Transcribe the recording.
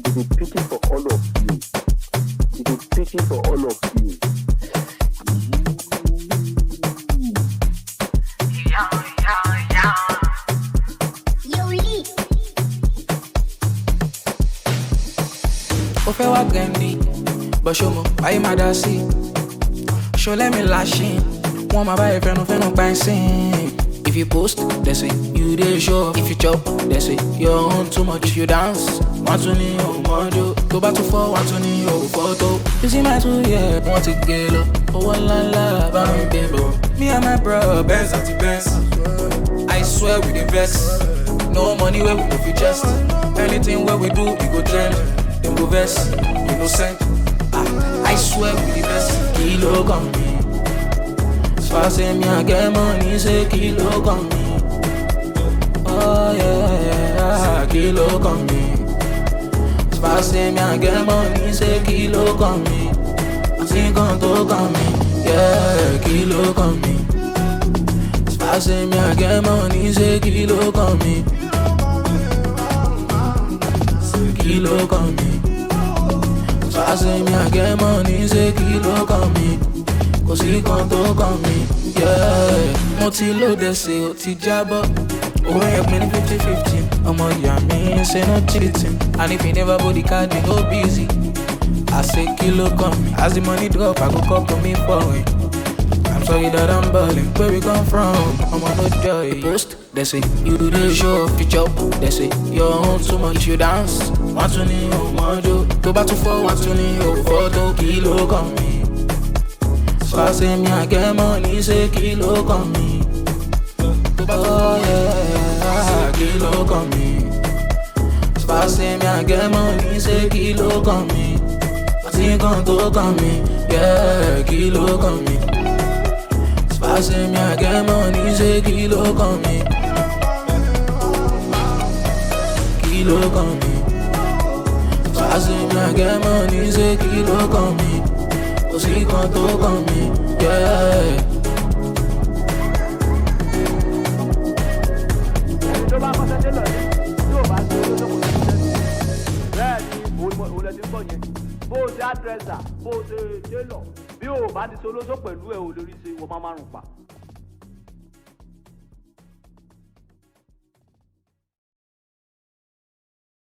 He be speaking for all of you. He be speaking for all of you. Ó fẹ́ wá gẹ̀ndì, bọ̀ ṣó mọ̀ báyìí máa dá sí. Ṣó lẹ́mi láṣìn, wọ́n máa bá ẹ fẹ́nu pa ẹ́ sìn. If you post, they say you dey show. If you chop, they say you're on too much. If you dance, want to ní o mọ́jọ́. Tó bá tún fọ́, want to ní o fọ́tò. You see my 2 years, wọ́n ti gé lọ. Owó ńláńlá bá mi gbé bọ̀. Me and my bro, Benz àti Benz. I swear we dey vex. No money wey we no fit chest. Anything wey we do, we go trend. Dem go vex, innocent. I swear we dey vex. Kilo kan mi. As far as me I get money, say kilo kan mi. Oh yeah, kilo kan mi. As far as me I get money, say kilo kan mi. I think on to kan mi. Yeah, kilo kan mi. As far as me I get money, say kilo kan mi. Kilo kan mi. As far as me I get money, say kilo kan mi. Kò sí kan tó kàn mí, yeah. Mo ti lóde ṣe ó ti jábọ́. Owó yẹn pín ní 50-50. Ọmọ ìyá mi ń ṣe no cheating. And if you never body card, you go busy. I say kilo kàn mí. As the money drop, I go couple me for it. I'm sorry that I'm balling. Where we come from? I'm on no joy. Post, they say you do the show. You chop, they say you're on too much. If you dance, want to ní o mọ́jọ́. Tó bá tún fọ́, want to ní o fọ́tò. Kilo kàn mí. As far as me I get money, say kilo kan mi. Oh yeah, kilo kan mi. As far as me I get money, say kilo kan mi. I think on to kan mi, yeah, kilo kan mi. As far as me I get money, say kilo kan mi. Kilo kan mi. As far as me I get money, say kilo kan mi. Kò sí kan tó kàn mí, yeah. Tó bá kọ́sẹ́ tẹ́lọ̀ ní tí ò bá ṣe olóṣòwò ní ṣẹ́ni. Bẹ́ẹ̀ ni òun lẹ ti ń bọ̀ yẹn. Bó o ṣe àdírẹ́sà, bó o ṣe tẹ́lọ̀, bí o bá ti ṣe olóṣò pẹ̀lú ẹ̀ ò lórí ṣe wọ́n máa márùn-ún pa.